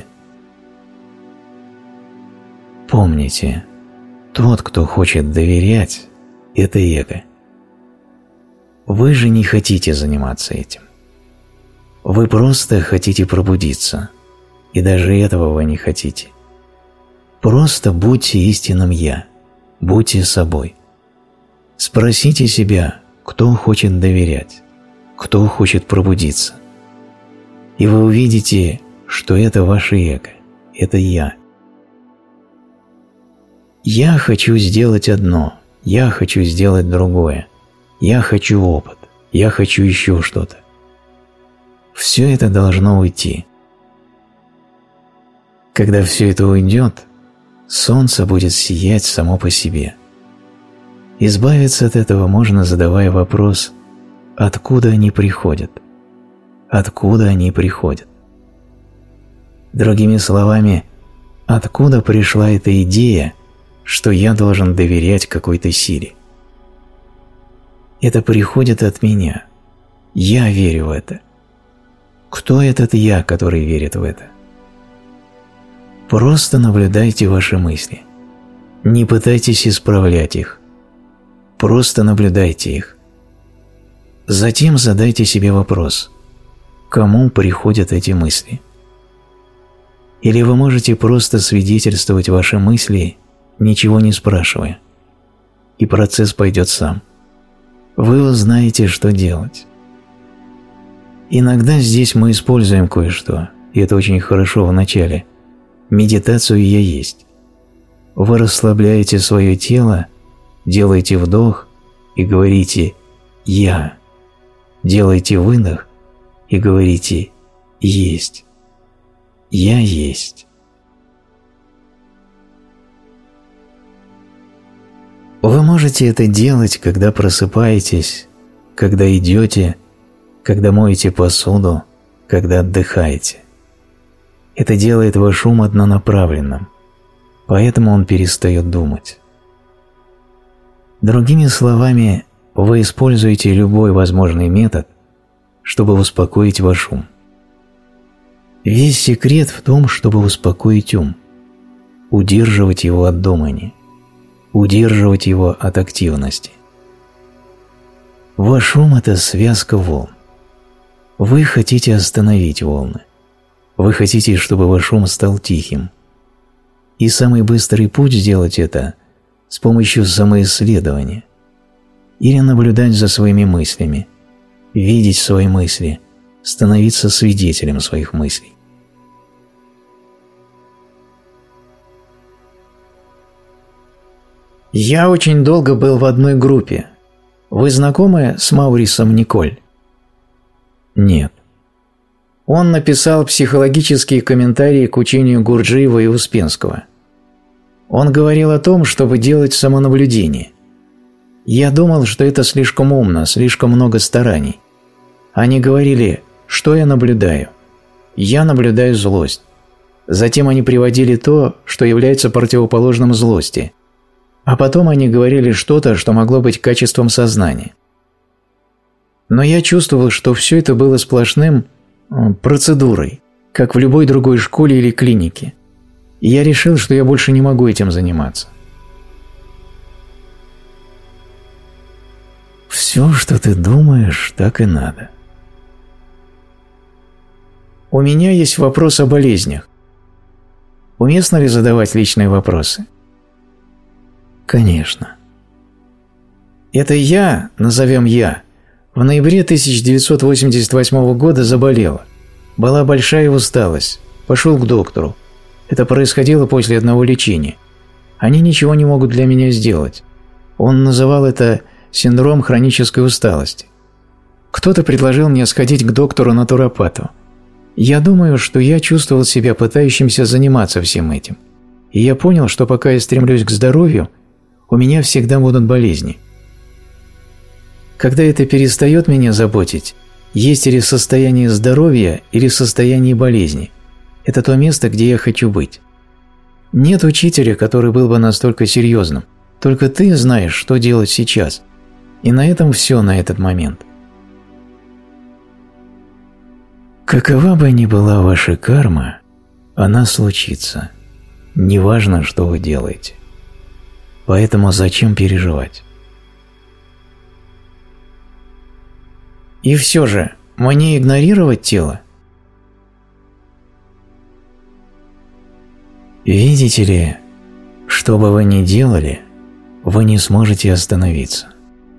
Помните, тот, кто хочет доверять, это эго. Вы же не хотите заниматься этим. Вы просто хотите пробудиться, и даже этого вы не хотите. Просто будьте истинным «Я», будьте собой. Спросите себя, кто хочет доверять, кто хочет пробудиться. И вы увидите, что это ваше эго, это «Я». Я хочу сделать одно, я хочу сделать другое, я хочу опыт, я хочу еще что-то. Все это должно уйти, Когда все это уйдет, солнце будет сиять само по себе. Избавиться от этого можно, задавая вопрос, откуда они приходят? Откуда они приходят? Другими словами, откуда пришла эта идея, что я должен доверять какой-то силе? Это приходит от меня. Я верю в это. Кто этот я, который верит в это? Просто наблюдайте ваши мысли. Не пытайтесь исправлять их. Просто наблюдайте их. Затем задайте себе вопрос: кому приходят эти мысли? Или вы можете просто свидетельствовать ваши мысли, ничего не спрашивая, и процесс пойдет сам. Вы узнаете, что делать. Иногда здесь мы используем кое-что, и это очень хорошо в начале. Медитацию «Я есть». Вы расслабляете свое тело, делаете вдох и говорите «Я». Делаете выдох и говорите «Есть». «Я есть». Вы можете это делать, когда просыпаетесь, когда идете, когда моете посуду, когда отдыхаете. Это делает ваш ум однонаправленным, поэтому он перестает думать. Другими словами, вы используете любой возможный метод, чтобы успокоить ваш ум. Весь секрет в том, чтобы успокоить ум, удерживать его от думания, удерживать его от активности. Ваш ум – это связка волн. Вы хотите остановить волны. Вы хотите, чтобы ваш ум стал тихим. И самый быстрый путь сделать это – с помощью самоисследования. Или наблюдать за своими мыслями, видеть свои мысли, становиться свидетелем своих мыслей. Я очень долго был в одной группе. Вы знакомы с Маурисом Николь? Нет. Он написал психологические комментарии к учению Гурджиева и Успенского. Он говорил о том, чтобы делать самонаблюдение. Я думал, что это слишком умно, слишком много стараний. Они говорили, что я наблюдаю. Я наблюдаю злость. Затем они приводили то, что является противоположным злости. А потом они говорили что-то, что могло быть качеством сознания. Но я чувствовал, что все это было сплошным процедурой, как в любой другой школе или клинике. И я решил, что я больше не могу этим заниматься. Все, что ты думаешь, так и надо. У меня есть вопрос о болезнях. Уместно ли задавать личные вопросы? Конечно. Это я, назовем я, в ноябре тысяча девятьсот восемьдесят восьмого года заболела. Была большая усталость. Пошел к доктору. Это происходило после одного лечения. Они ничего не могут для меня сделать. Он называл это синдром хронической усталости. Кто-то предложил мне сходить к доктору-натуропату. Я думаю, что я чувствовал себя пытающимся заниматься всем этим. И я понял, что пока я стремлюсь к здоровью, у меня всегда будут болезни. Когда это перестает меня заботить, есть или состояние здоровья, или состояние болезни. Это то место, где я хочу быть. Нет учителя, который был бы настолько серьезным. Только ты знаешь, что делать сейчас. И на этом все на этот момент. Какова бы ни была ваша карма, она случится. Неважно, что вы делаете. Поэтому зачем переживать? И все же, мне игнорировать тело? Видите ли, что бы вы ни делали, вы не сможете остановиться.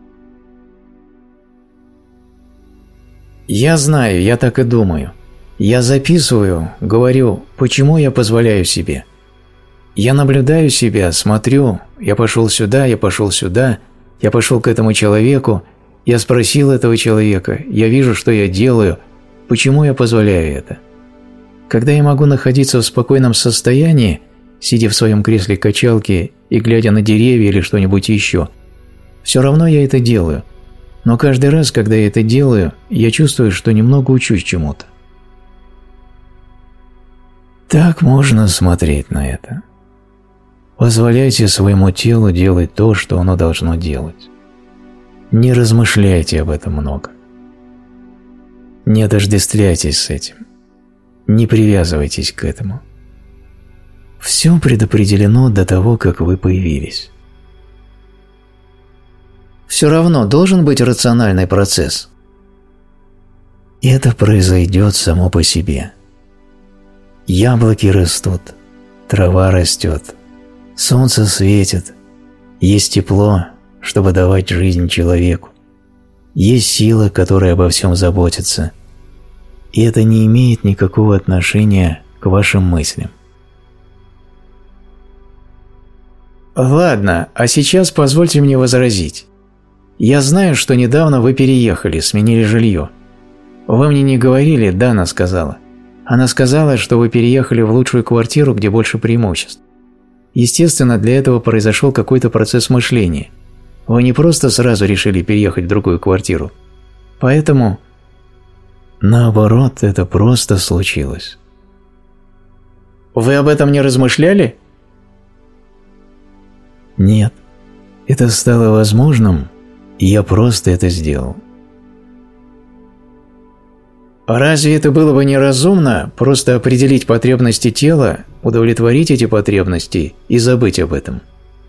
Я знаю, я так и думаю. Я записываю, говорю, почему я позволяю себе. Я наблюдаю себя, смотрю, я пошел сюда, я пошел сюда, я пошел к этому человеку, я спросил этого человека, я вижу, что я делаю, почему я позволяю это. Когда я могу находиться в спокойном состоянии, сидя в своем кресле качалки и глядя на деревья или что-нибудь еще, все равно я это делаю. Но каждый раз, когда я это делаю, я чувствую, что немного учусь чему-то. Так можно смотреть на это. Позволяйте своему телу делать то, что оно должно делать. Не размышляйте об этом много. Не отождествляйтесь с этим. Не привязывайтесь к этому. Все предопределено до того, как вы появились. Все равно должен быть рациональный процесс. И это произойдет само по себе. Яблоки растут, трава растет, солнце светит, есть тепло, чтобы давать жизнь человеку, есть сила, которая обо всем заботится, и это не имеет никакого отношения к вашим мыслям. Ладно, а сейчас позвольте мне возразить. Я знаю, что недавно вы переехали, сменили жилье. Вы мне не говорили, Дана сказала. Она сказала, что вы переехали в лучшую квартиру, где больше преимуществ. Естественно, для этого произошел какой-то процесс мышления. Вы не просто сразу решили переехать в другую квартиру. Поэтому... Наоборот, это просто случилось. Вы об этом не размышляли? Нет. Это стало возможным, и я просто это сделал. Разве это было бы неразумно просто определить потребности тела, удовлетворить эти потребности и забыть об этом?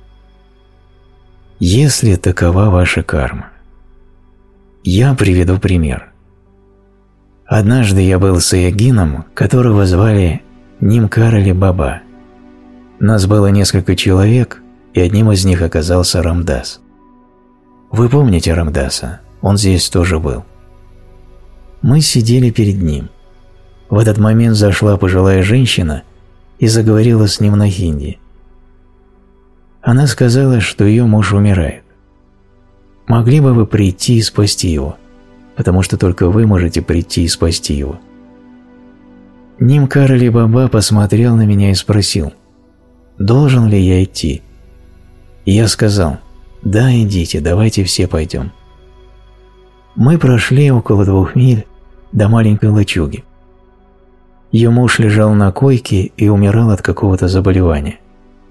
Если такова ваша карма. Я приведу пример. Однажды я был с йогином, которого звали Нимкарали Баба. Нас было несколько человек, и одним из них оказался Рамдас. Вы помните Рамдаса? Он здесь тоже был. Мы сидели перед ним. В этот момент зашла пожилая женщина и заговорила с ним на хинди. Она сказала, что ее муж умирает. Могли бы вы прийти и спасти его, потому что только вы можете прийти и спасти его. Нимкарали Баба посмотрел на меня и спросил, должен ли я идти. И я сказал, да, идите, давайте все пойдем. Мы прошли около двух миль до маленькой лачуги. Ее муж лежал на койке и умирал от какого-то заболевания.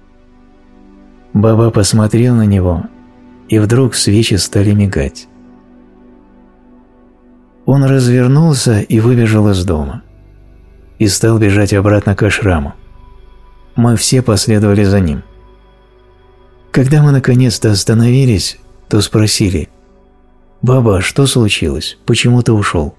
Баба посмотрел на него, и вдруг свечи стали мигать. Он развернулся и выбежал из дома. И стал бежать обратно к ашраму. Мы все последовали за ним. Когда мы наконец-то остановились, то спросили, «Баба, что случилось? Почему ты ушел?»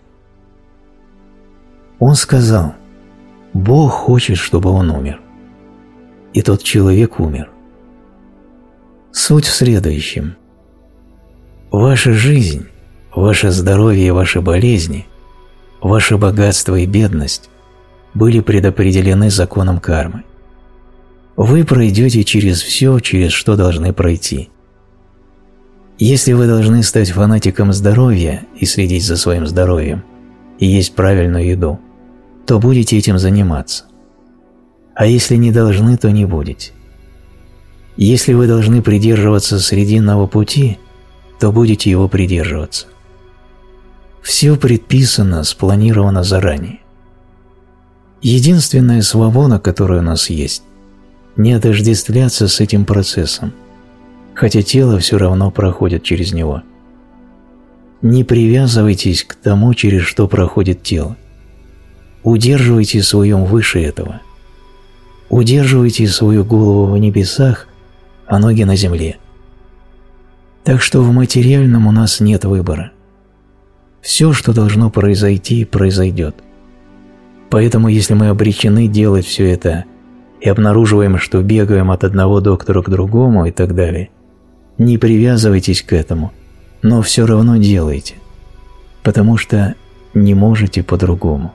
Он сказал, «Бог хочет, чтобы он умер». И тот человек умер. Суть в следующем. Ваша жизнь, ваше здоровье и ваши болезни, ваше богатство и бедность были предопределены законом кармы. Вы пройдете через все, через что должны пройти. Если вы должны стать фанатиком здоровья и следить за своим здоровьем, и есть правильную еду, то будете этим заниматься. А если не должны, то не будете. Если вы должны придерживаться срединного пути, то будете его придерживаться. Все предписано, спланировано заранее. Единственная свобода, которая у нас есть, не отождествляться с этим процессом, хотя тело все равно проходит через него. Не привязывайтесь к тому, через что проходит тело. Удерживайте свое выше этого. Удерживайте свою голову в небесах, а ноги на земле. Так что в материальном у нас нет выбора. Все, что должно произойти, произойдет. Поэтому, если мы обречены делать все это и обнаруживаем, что бегаем от одного доктора к другому и так далее, не привязывайтесь к этому, но все равно делайте, потому что не можете по-другому.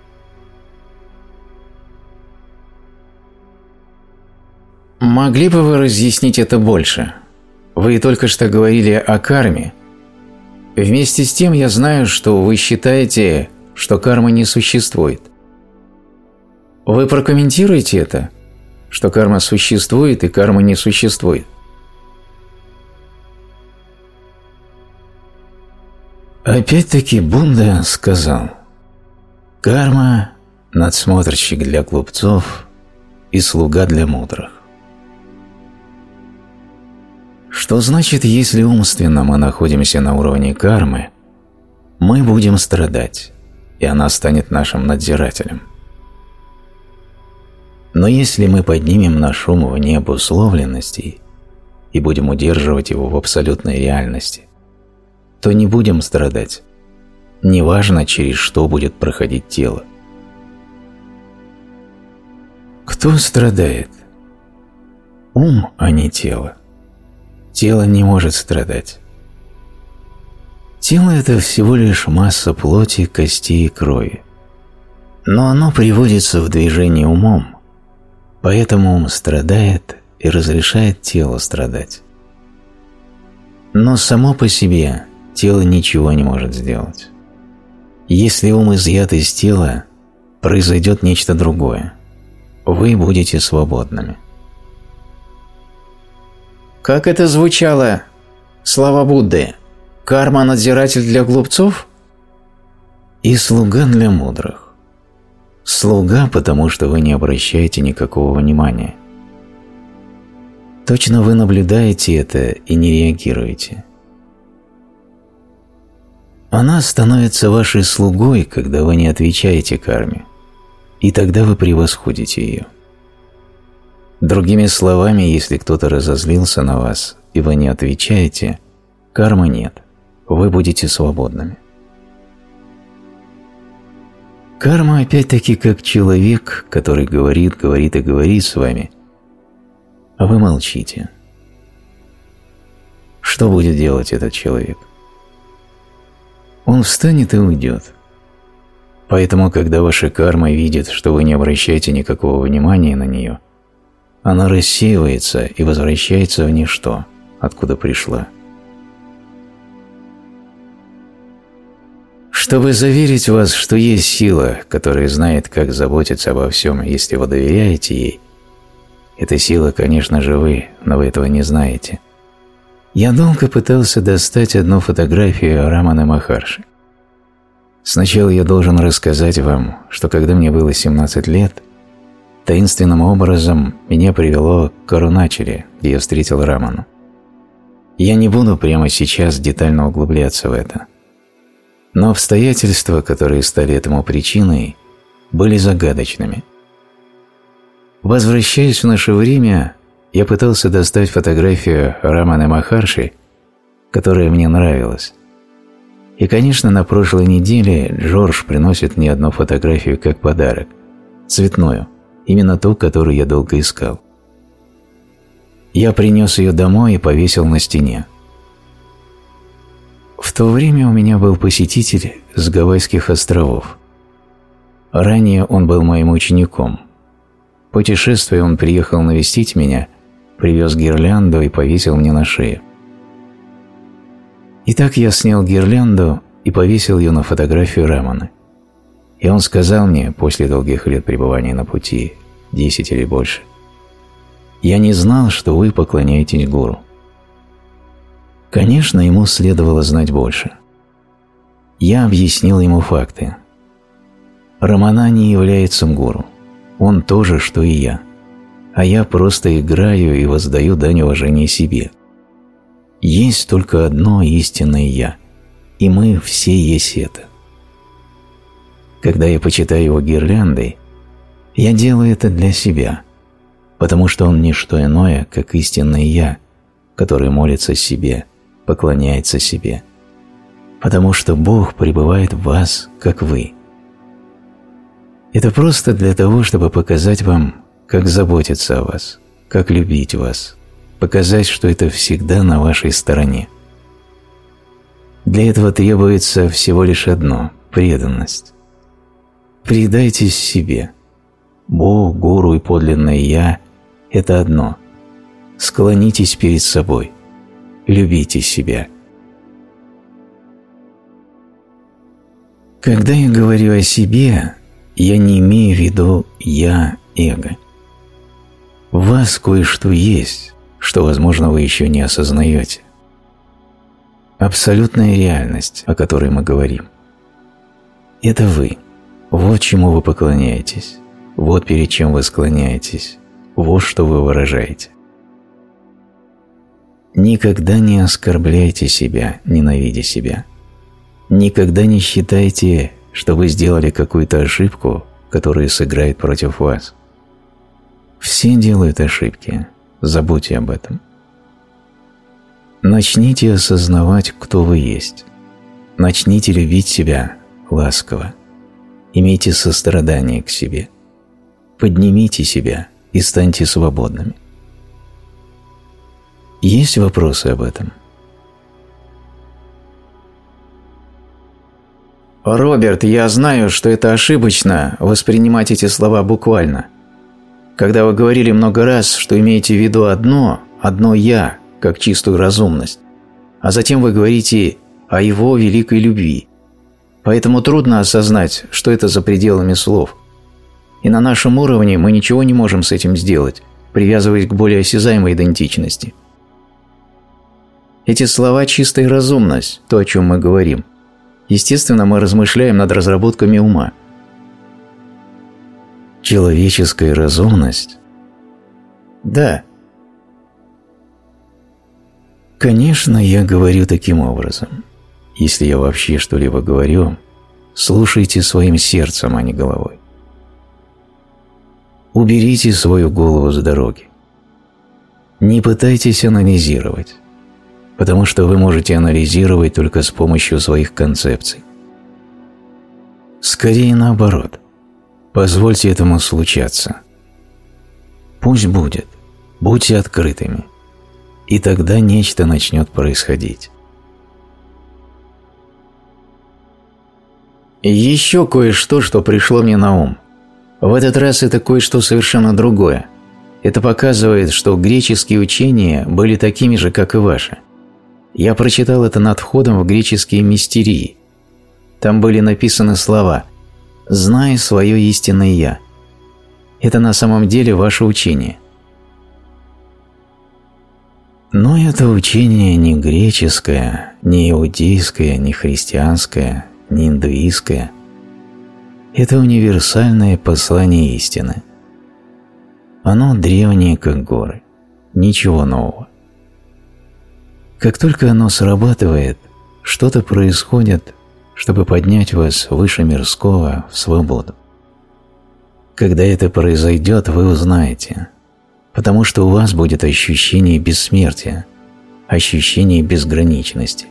Могли бы вы разъяснить это больше? Вы только что говорили о карме. Вместе с тем я знаю, что вы считаете, что кармы не существует. Вы прокомментируете это, что карма существует и карма не существует? Опять-таки Будда сказал: карма – надсмотрщик для глупцов и слуга для мудрых. Что значит, если умственно мы находимся на уровне кармы, мы будем страдать, и она станет нашим надзирателем. Но если мы поднимем наш ум вне обусловленностей и будем удерживать его в абсолютной реальности, то не будем страдать, неважно, через что будет проходить тело. Кто страдает? Ум, а не тело. Тело не может страдать. Тело – это всего лишь масса плоти, костей и крови. Но оно приводится в движение умом, поэтому ум страдает и разрешает телу страдать. Но само по себе тело ничего не может сделать. Если ум изъят из тела, произойдет нечто другое. Вы будете свободными. Как это звучало? Слова Будды. Карма – надзиратель для глупцов? И слуга для мудрых. Слуга, потому что вы не обращаете никакого внимания. Точно вы наблюдаете это и не реагируете. Она становится вашей слугой, когда вы не отвечаете карме, и тогда вы превосходите ее. Другими словами, если кто-то разозлился на вас, и вы не отвечаете, кармы нет, вы будете свободными. Карма опять-таки как человек, который говорит, говорит и говорит с вами, а вы молчите. Что будет делать этот человек? Он встанет и уйдет. Поэтому, когда ваша карма видит, что вы не обращаете никакого внимания на нее, она рассеивается и возвращается в ничто, откуда пришла. Чтобы заверить вас, что есть сила, которая знает, как заботиться обо всем, если вы доверяете ей, эта сила, конечно же, вы, но вы этого не знаете. Я долго пытался достать одну фотографию Раманы Махарши. Сначала я должен рассказать вам, что когда мне было семнадцать лет, таинственным образом меня привело к Аруначале, где я встретил Раману. Я не буду прямо сейчас детально углубляться в это. Но обстоятельства, которые стали этому причиной, были загадочными. Возвращаясь в наше время, я пытался достать фотографию Раманы Махарши, которая мне нравилась. И, конечно, на прошлой неделе Джордж приносит мне одну фотографию как подарок, цветную, именно ту, которую я долго искал. Я принес ее домой и повесил на стене. В то время у меня был посетитель с Гавайских островов. Ранее он был моим учеником. Путешествуя, он приехал навестить меня, привез гирлянду и повесил мне на шею. Итак, я снял гирлянду и повесил ее на фотографию Раманы. И он сказал мне, после долгих лет пребывания на пути, десять или больше, «Я не знал, что вы поклоняетесь гуру». Конечно, ему следовало знать больше. Я объяснил ему факты. Рамана не является гуру. Он то же, что и я. А я просто играю и воздаю дань уважения себе. Есть только одно истинное «Я», и мы все есть это. Когда я почитаю его гирляндой, я делаю это для себя, потому что он не что иное, как истинное «Я», который молится себе, поклоняется себе, потому что Бог пребывает в вас, как вы. Это просто для того, чтобы показать вам, как заботиться о вас, как любить вас, показать, что это всегда на вашей стороне. Для этого требуется всего лишь одно – преданность. Предайтесь себе. Бог, гуру и подлинное «Я» – это одно. Склонитесь перед собой. Любите себя. Когда я говорю о себе, я не имею в виду «я» эго. В вас кое-что есть, что, возможно, вы еще не осознаете. Абсолютная реальность, о которой мы говорим. Это вы. Вот чему вы поклоняетесь. Вот перед чем вы склоняетесь. Вот что вы выражаете. Никогда не оскорбляйте себя, ненавидя себя. Никогда не считайте, что вы сделали какую-то ошибку, которая сыграет против вас. Все делают ошибки. Забудьте об этом. Начните осознавать, кто вы есть. Начните любить себя ласково. Имейте сострадание к себе. Поднимите себя и станьте свободными. Есть вопросы об этом? Роберт, я знаю, что это ошибочно воспринимать эти слова буквально. Когда вы говорили много раз, что имеете в виду одно, одно «я», как чистую разумность, а затем вы говорите о его великой любви. Поэтому трудно осознать, что это за пределами слов. И на нашем уровне мы ничего не можем с этим сделать, привязываясь к более осязаемой идентичности. Эти слова – чистая разумность, то, о чем мы говорим. Естественно, мы размышляем над разработками ума. Человеческая разумность? Да. Конечно, я говорю таким образом. Если я вообще что-либо говорю, слушайте своим сердцем, а не головой. Уберите свою голову с дороги. Не пытайтесь анализировать, потому что вы можете анализировать только с помощью своих концепций. Скорее наоборот. Позвольте этому случаться. Пусть будет. Будьте открытыми. И тогда нечто начнет происходить. Еще кое-что, что пришло мне на ум. В этот раз это кое-что совершенно другое. Это показывает, что греческие учения были такими же, как и ваши. Я прочитал это над входом в греческие мистерии. Там были написаны слова «Знай свое истинное Я». Это на самом деле ваше учение. Но это учение не греческое, не иудейское, не христианское, не индуистское. Это универсальное послание истины. Оно древнее, как горы. Ничего нового. Как только оно срабатывает, что-то происходит, чтобы поднять вас выше мирского в свободу. Когда это произойдет, вы узнаете, потому что у вас будет ощущение бессмертия, ощущение безграничности.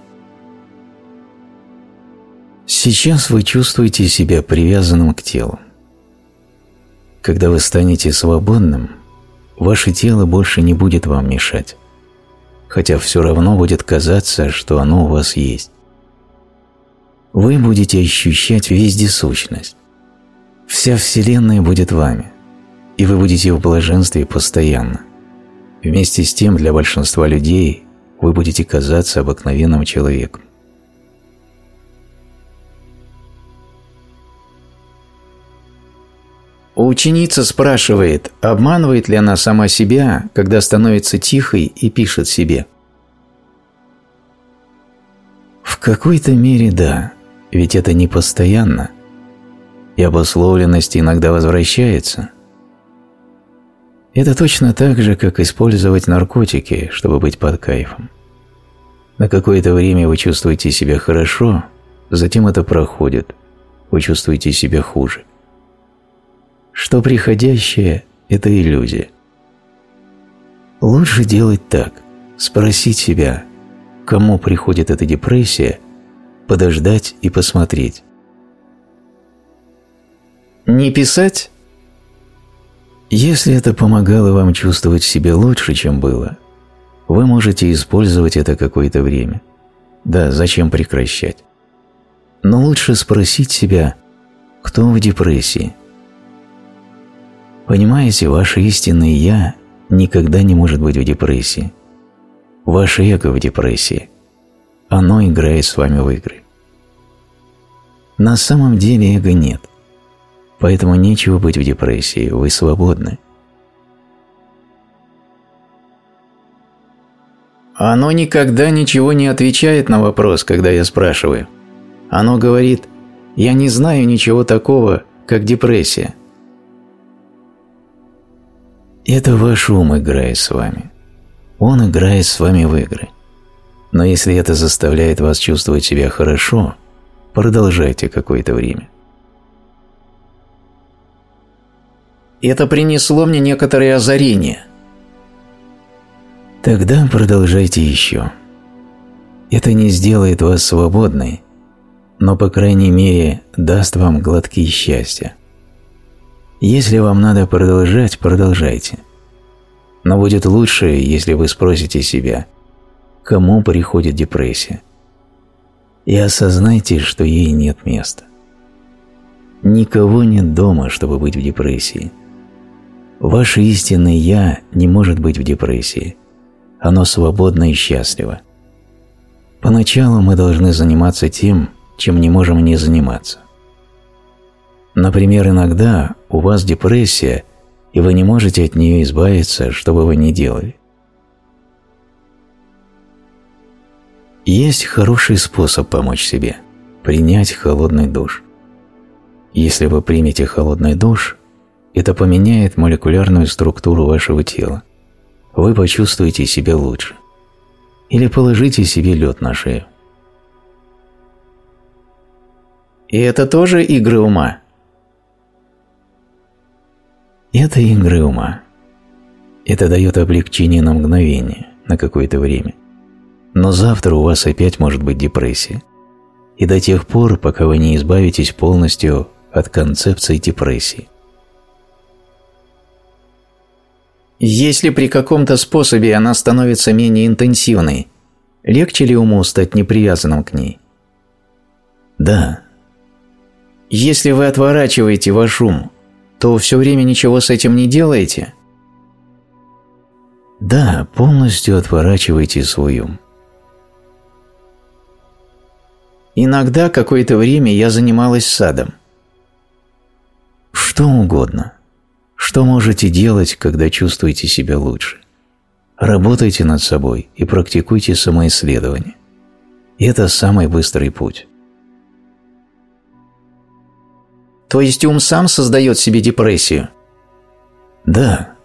Сейчас вы чувствуете себя привязанным к телу. Когда вы станете свободным, ваше тело больше не будет вам мешать, хотя все равно будет казаться, что оно у вас есть. Вы будете ощущать вездесущность. Вся Вселенная будет вами, и вы будете в блаженстве постоянно. Вместе с тем, для большинства людей вы будете казаться обыкновенным человеком. Ученица спрашивает, обманывает ли она сама себя, когда становится тихой и пишет себе. В какой-то мере да, ведь это не постоянно, и обусловленность иногда возвращается. Это точно так же, как использовать наркотики, чтобы быть под кайфом. На какое-то время вы чувствуете себя хорошо, затем это проходит, вы чувствуете себя хуже. Что приходящее – это иллюзия. Лучше делать так, спросить себя, кому приходит эта депрессия, подождать и посмотреть. Не писать? Если это помогало вам чувствовать себя лучше, чем было, вы можете использовать это какое-то время. Да, зачем прекращать? Но лучше спросить себя, кто в депрессии. Понимаете, ваше истинное «Я» никогда не может быть в депрессии. Ваше эго в депрессии. Оно играет с вами в игры. На самом деле эго нет. Поэтому нечего быть в депрессии, вы свободны. Оно никогда ничего не отвечает на вопрос, когда я спрашиваю. Оно говорит: «Я не знаю ничего такого, как депрессия». Это ваш ум играет с вами. Он играет с вами в игры. Но если это заставляет вас чувствовать себя хорошо, продолжайте какое-то время. Это принесло мне некоторое озарение. Тогда продолжайте еще. Это не сделает вас свободной, но, по крайней мере, даст вам глотки счастья. Если вам надо продолжать, продолжайте. Но будет лучше, если вы спросите себя, кому приходит депрессия, и осознайте, что ей нет места. Никого нет дома, чтобы быть в депрессии. Ваше истинное «Я» не может быть в депрессии. Оно свободно и счастливо. Поначалу мы должны заниматься тем, чем не можем не заниматься. Например, иногда у вас депрессия, и вы не можете от нее избавиться, что бы вы ни делали. Есть хороший способ помочь себе – принять холодный душ. Если вы примете холодный душ, это поменяет молекулярную структуру вашего тела. Вы почувствуете себя лучше. Или положите себе лед на шею. И это тоже игры ума? Это игры ума. Это дает облегчение на мгновение, на какое-то время. Но завтра у вас опять может быть депрессия. И до тех пор, пока вы не избавитесь полностью от концепции депрессии. Если при каком-то способе она становится менее интенсивной, легче ли уму стать непривязанным к ней? Да. Если вы отворачиваете ваш ум, то все время ничего с этим не делаете? Да, полностью отворачивайте свой ум. Иногда какое-то время я занималась садом. Что угодно. Что можете делать, когда чувствуете себя лучше? Работайте над собой и практикуйте самоисследование. Это самый быстрый путь. То есть ум сам создает себе депрессию? Да.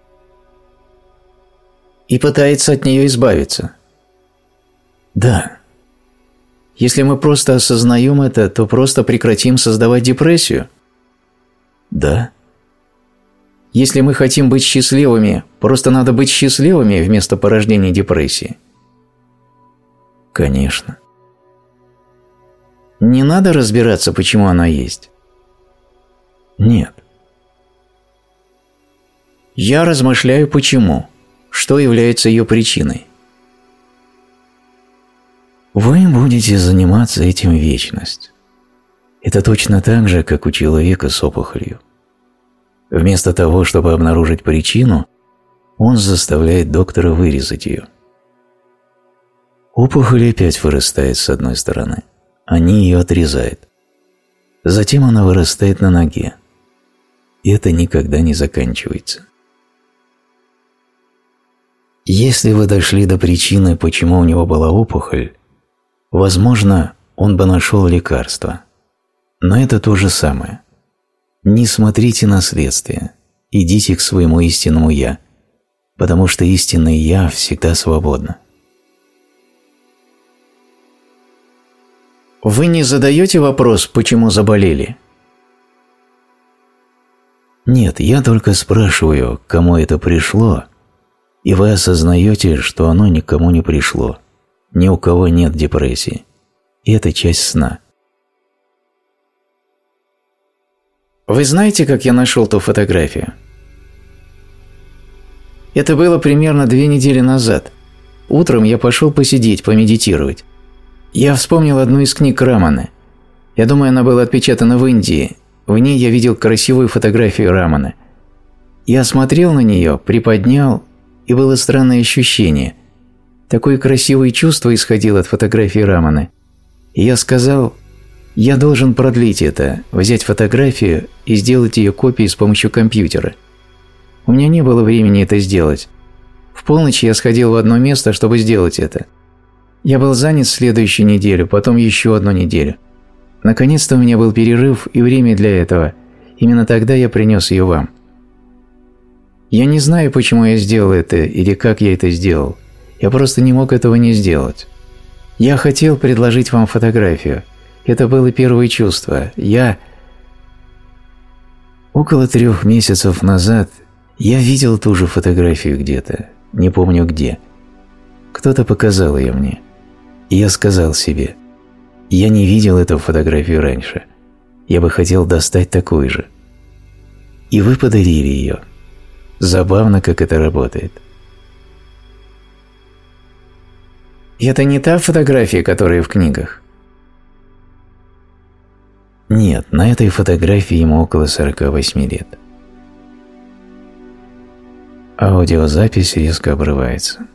И пытается от нее избавиться? Да. Если мы просто осознаем это, то просто прекратим создавать депрессию? Да. Если мы хотим быть счастливыми, просто надо быть счастливыми вместо порождения депрессии? Конечно. Не надо разбираться, почему она есть? Нет. Я размышляю, почему, что является ее причиной. Вы будете заниматься этим вечность. Это точно так же, как у человека с опухолью. Вместо того, чтобы обнаружить причину, он заставляет доктора вырезать ее. Опухоль опять вырастает с одной стороны. Они ее отрезают. Затем она вырастает на ноге. И это никогда не заканчивается. Если вы дошли до причины, почему у него была опухоль, возможно, он бы нашел лекарство. Но это то же самое. Не смотрите на следствие, идите к своему истинному «Я», потому что истинное «Я» всегда свободно. Вы не задаете вопрос, почему заболели? Нет, я только спрашиваю, кому это пришло, и вы осознаете, что оно никому не пришло, ни у кого нет депрессии. И это часть сна. Вы знаете, как я нашел ту фотографию? Это было примерно две недели назад. Утром я пошел посидеть, помедитировать. Я вспомнил одну из книг Раманы. Я думаю, она была отпечатана в Индии. В ней я видел красивую фотографию Раманы. Я смотрел на нее, приподнял, и было странное ощущение. Такое красивое чувство исходило от фотографии Раманы. И я сказал: Я должен продлить это, взять фотографию и сделать ее копией с помощью компьютера. У меня не было времени это сделать. В полночь я сходил в одно место, чтобы сделать это. Я был занят следующую неделю, потом еще одну неделю. Наконец-то у меня был перерыв и время для этого. Именно тогда я принес ее вам. Я не знаю, почему я сделал это или как я это сделал. Я просто не мог этого не сделать. Я хотел предложить вам фотографию. Это было первое чувство. Я... Около трех месяцев назад я видел ту же фотографию где-то, не помню где. Кто-то показал ее мне. И я сказал себе, я не видел эту фотографию раньше. Я бы хотел достать такую же. И вы подарили ее. Забавно, как это работает. Это не та фотография, которая в книгах? Нет, на этой фотографии ему около сорока восьми лет. Аудиозапись резко обрывается.